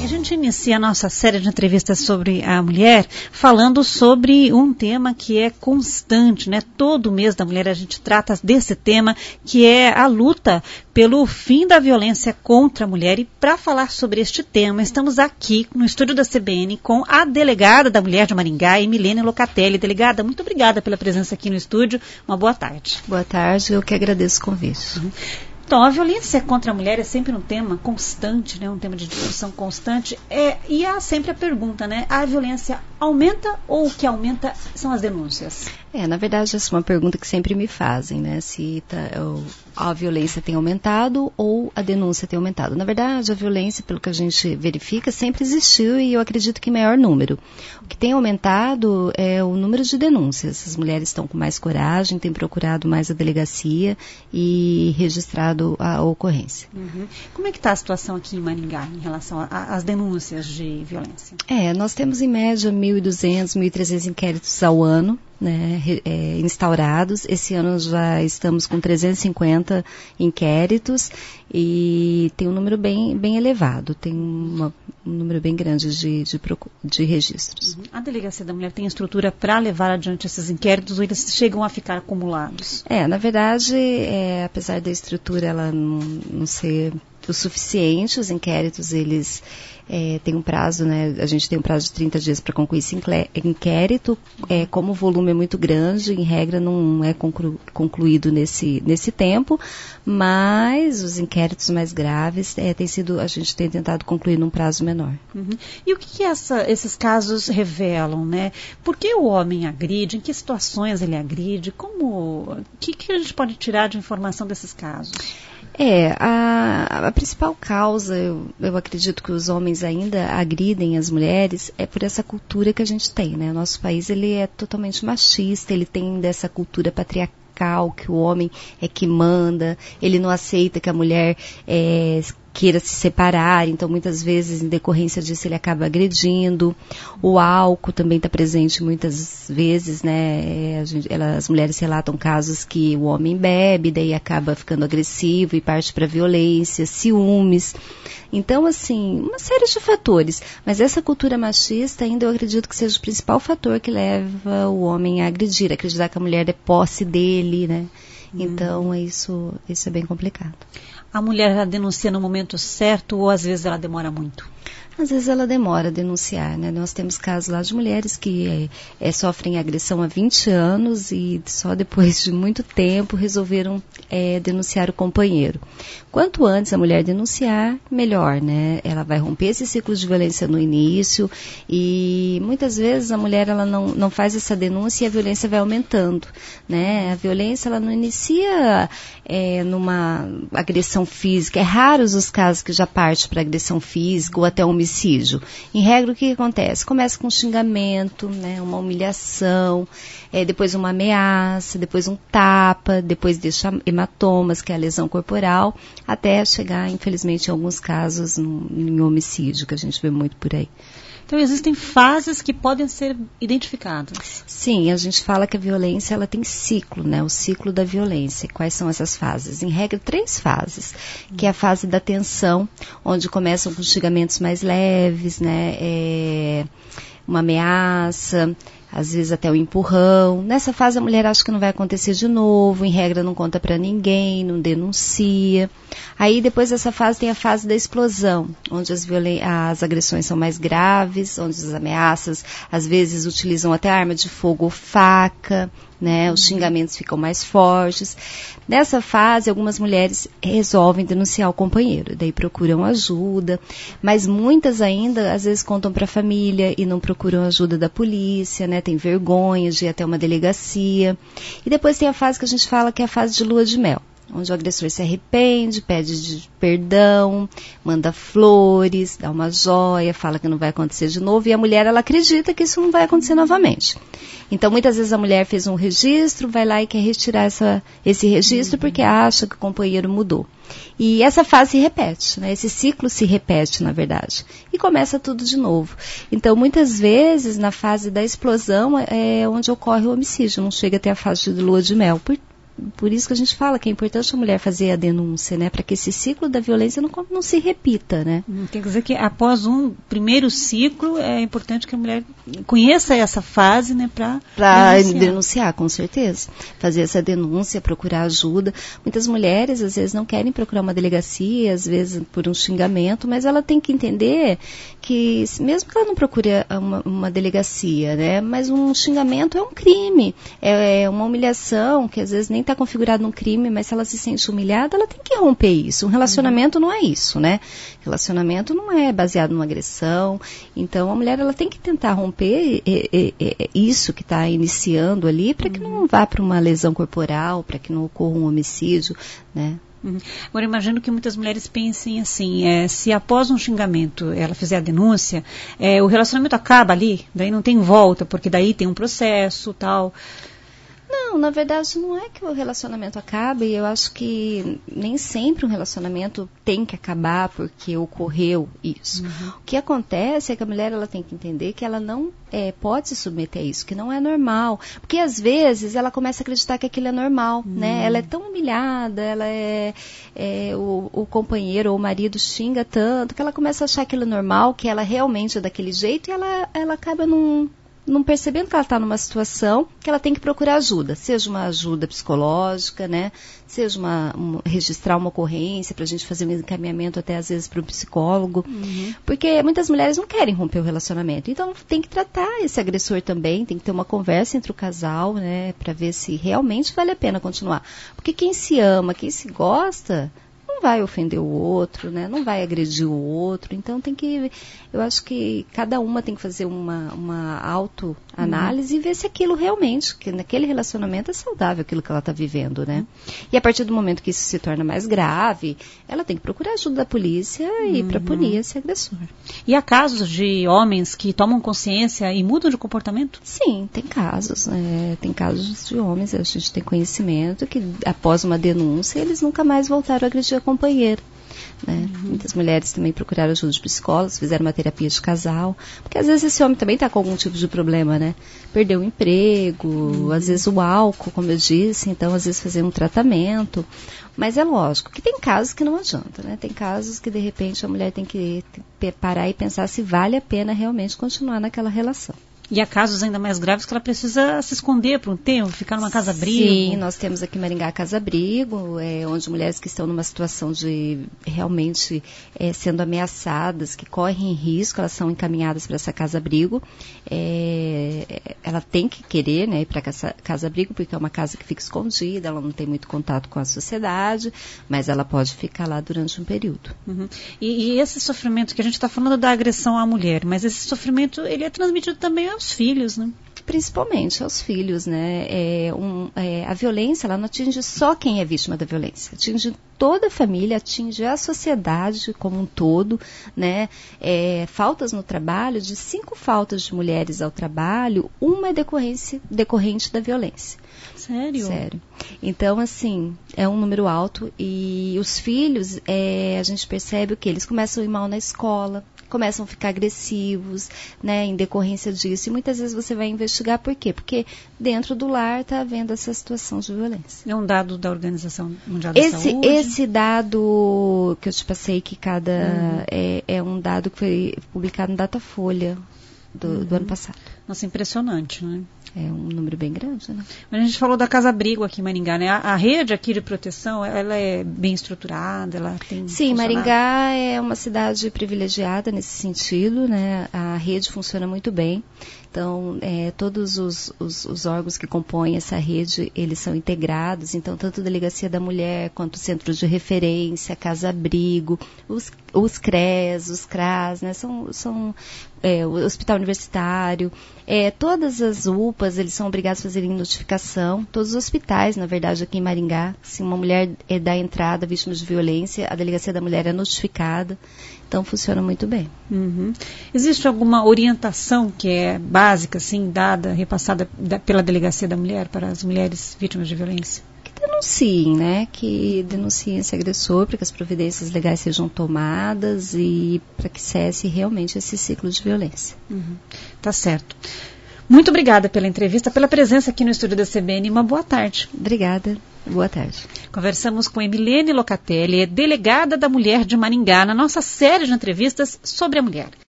A gente inicia a nossa série de entrevistas sobre a mulher falando sobre um tema que é constante, né? Todo mês da mulher a gente trata desse tema, que é a luta pelo fim da violência contra a mulher. E para falar sobre este tema, estamos aqui no estúdio da CBN com a delegada da Mulher de Maringá, Emilene Locatelli. Delegada, muito obrigada pela presença aqui no estúdio. Uma boa tarde. Boa tarde, eu que agradeço o convite. Então, a violência contra a mulher é sempre um tema constante, né? Um tema de discussão constante. E há sempre a pergunta, né? A violência aumenta ou o que aumenta são as denúncias? Na verdade, essa é uma pergunta que sempre me fazem, né? Se a violência tem aumentado ou a denúncia tem aumentado. Na verdade, a violência, pelo que a gente verifica, sempre existiu e eu acredito que em maior número. O que tem aumentado é o número de denúncias. As mulheres estão com mais coragem, têm procurado mais a delegacia e registrado a ocorrência. Uhum. Como é que está a situação aqui em Maringá em relação às denúncias de violência? Nós temos em média 1.200, 1.300 inquéritos ao ano, né, instaurados. Esse ano já estamos com 350 inquéritos e tem um número bem elevado, tem um número bem grande de registros. A Delegacia da Mulher tem estrutura para levar adiante esses inquéritos ou eles chegam a ficar acumulados? Na verdade, apesar da estrutura ela não ser o suficiente, os inquéritos eles têm um prazo, né? A gente tem um prazo de 30 dias para concluir esse inquérito. Como o volume é muito grande, em regra não é concluído nesse tempo, mas os inquéritos mais graves a gente tem tentado concluir num prazo menor. Uhum. E o que esses casos revelam, né? Por que o homem agride? Em que situações ele agride? O que a gente pode tirar de informação desses casos? A principal causa, eu acredito que os homens ainda agridem as mulheres, é por essa cultura que a gente tem, né? Nosso país, ele é totalmente machista, ele tem dessa cultura patriarcal, que o homem é que manda, ele não aceita que a mulher queira se separar, então muitas vezes em decorrência disso ele acaba agredindo. O álcool também está presente muitas vezes, né? As mulheres relatam casos que o homem bebe, daí acaba ficando agressivo e parte para violência, ciúmes. Então, assim, uma série de fatores. Mas essa cultura machista ainda eu acredito que seja o principal fator que leva o homem a agredir, acreditar que a mulher é posse dele, né? Então, isso é bem complicado. A mulher ela denuncia no momento certo ou às vezes ela demora muito? Às vezes ela demora a denunciar, né? Nós temos casos lá de mulheres que sofrem agressão há 20 anos e só depois de muito tempo resolveram denunciar o companheiro. Quanto antes a mulher denunciar, melhor, né? Ela vai romper esse ciclo de violência no início e muitas vezes a mulher ela não faz essa denúncia e a violência vai aumentando, né? A violência ela não inicia numa agressão física. É raros os casos que já parte para agressão física ou até homicídio. Em regra, o que acontece? Começa com um xingamento, né, uma humilhação, depois uma ameaça, depois um tapa, depois deixa hematomas, que é a lesão corporal, até chegar, infelizmente, em alguns casos, em homicídio, que a gente vê muito por aí. Então, existem fases que podem ser identificadas. Sim, a gente fala que a violência ela tem ciclo, né? O ciclo da violência. Quais são essas fases? Em regra, 3 fases, que é a fase da tensão, onde começam com xingamentos mais leves, né? Uma ameaça, às vezes até o empurrão. Nessa fase a mulher acha que não vai acontecer de novo, em regra não conta pra ninguém, não denuncia. Aí depois dessa fase tem a fase da explosão, onde as agressões são mais graves, onde as ameaças às vezes utilizam até arma de fogo ou faca, né? Os xingamentos ficam mais fortes. Nessa fase, algumas mulheres resolvem denunciar o companheiro, daí procuram ajuda, mas muitas ainda, às vezes, contam para a família e não procuram ajuda da polícia, né? Tem vergonha de ir até uma delegacia. E depois tem a fase que a gente fala que é a fase de lua de mel, onde o agressor se arrepende, pede perdão, manda flores, dá uma joia, fala que não vai acontecer de novo, e a mulher, ela acredita que isso não vai acontecer novamente. Então, muitas vezes a mulher fez um registro, vai lá e quer retirar esse registro porque acha que o companheiro mudou. E essa fase se repete, né? Esse ciclo se repete, na verdade. E começa tudo de novo. Então, muitas vezes, na fase da explosão, é onde ocorre o homicídio. Não chega até a fase de lua de mel, por isso que a gente fala que é importante a mulher fazer a denúncia, né? Para que esse ciclo da violência não se repita, né? Quer dizer que após um primeiro ciclo é importante que a mulher conheça essa fase, né? Para denunciar, com certeza. Fazer essa denúncia, procurar ajuda. Muitas mulheres, às vezes, não querem procurar uma delegacia, às vezes por um xingamento, mas ela tem que entender que, mesmo que ela não procure uma delegacia, né? Mas um xingamento é um crime, é uma humilhação que às vezes nem está configurado num crime, mas se ela se sente humilhada, ela tem que romper isso. Um relacionamento não é isso, né? Relacionamento não é baseado numa agressão. Então, a mulher ela tem que tentar romper isso que está iniciando ali, para que não vá para uma lesão corporal, para que não ocorra um homicídio, né? Agora, imagino que muitas mulheres pensem assim, se após um xingamento ela fizer a denúncia, o relacionamento acaba ali, daí não tem volta, porque daí tem um processo, tal. Não, na verdade não é que o relacionamento acabe, eu acho que nem sempre um relacionamento tem que acabar porque ocorreu isso. O que acontece é que a mulher ela tem que entender que ela não pode se submeter a isso, que não é normal. Porque às vezes ela começa a acreditar que aquilo é normal, né? Ela é tão humilhada, ela o companheiro ou o marido xinga tanto, que ela começa a achar aquilo normal, que ela realmente é daquele jeito e ela acaba não percebendo que ela está numa situação que ela tem que procurar ajuda, seja uma ajuda psicológica, né? Seja registrar uma ocorrência para a gente fazer um encaminhamento até às vezes para um psicólogo, porque muitas mulheres não querem romper o relacionamento, então tem que tratar esse agressor também, tem que ter uma conversa entre o casal, né? Para ver se realmente vale a pena continuar, porque quem se ama, quem se gosta, não vai ofender o outro, né? Não vai agredir o outro. Então eu acho que cada uma tem que fazer uma autoanálise e ver se aquilo realmente, que naquele relacionamento é saudável aquilo que ela está vivendo, né? E a partir do momento que isso se torna mais grave, ela tem que procurar ajuda da polícia e para punir esse agressor. E há casos de homens que tomam consciência e mudam de comportamento? Sim, tem casos. Tem casos de homens, a gente tem conhecimento que após uma denúncia eles nunca mais voltaram a agredir a companheira. Né? Muitas mulheres também procuraram ajuda de psicólogos, fizeram uma terapia de casal, porque às vezes esse homem também está com algum tipo de problema, né? Perdeu o emprego, às vezes o álcool, como eu disse, então às vezes fazer um tratamento, mas é lógico que tem casos que não adianta, né? Tem casos que de repente a mulher tem que parar e pensar se vale a pena realmente continuar naquela relação. E há casos ainda mais graves que ela precisa se esconder por um tempo, ficar numa casa-abrigo. Sim, nós temos aqui em Maringá a casa-abrigo, onde mulheres que estão numa situação de realmente sendo ameaçadas, que correm risco, elas são encaminhadas para essa casa-abrigo. Ela tem que querer, né, ir para casa-abrigo, porque é uma casa que fica escondida, ela não tem muito contato com a sociedade, mas ela pode ficar lá durante um período. E esse sofrimento que a gente está falando da agressão à mulher, mas esse sofrimento ele é transmitido também aos filhos, né? Principalmente aos filhos, né? A violência, ela não atinge só quem é vítima da violência, atinge toda a família, atinge a sociedade como um todo, né? Faltas no trabalho, de 5 faltas de mulheres ao trabalho, uma é decorrente da violência. Sério? Sério. Então, assim, é um número alto e os filhos, a gente percebe que eles começam a ir mal na escola, começam a ficar agressivos, né, em decorrência disso. E muitas vezes você vai investigar por quê? Porque dentro do lar está havendo essa situação de violência. É um dado da Organização Mundial da Saúde? Esse dado que eu te passei, que é um dado que foi publicado no Datafolha do ano passado. Nossa, impressionante, né? É um número bem grande, né? Mas a gente falou da Casa-Abrigo aqui em Maringá, né? A rede aqui de proteção, ela é bem estruturada, ela tem... Sim, Maringá é uma cidade privilegiada nesse sentido, né? A rede funciona muito bem. Então, todos os órgãos que compõem essa rede, eles são integrados. Então, tanto a Delegacia da Mulher, quanto o Centro de Referência, Casa-Abrigo, os CRES, os CRAS, né? O Hospital Universitário, todas as UPAs, eles são obrigados a fazerem notificação. Todos os hospitais, na verdade, aqui em Maringá, se uma mulher dá entrada vítima de violência, a Delegacia da Mulher é notificada. Então, funciona muito bem. Existe alguma orientação que é básica, assim, repassada pela Delegacia da Mulher para as mulheres vítimas de violência? Que denunciem, né? Que denunciem esse agressor, para que as providências legais sejam tomadas e para que cesse realmente esse ciclo de violência. Tá certo. Muito obrigada pela entrevista, pela presença aqui no estúdio da CBN. Uma boa tarde. Obrigada. Boa tarde. Conversamos com Emilene Locatelli, delegada da Mulher de Maringá, na nossa série de entrevistas sobre a mulher.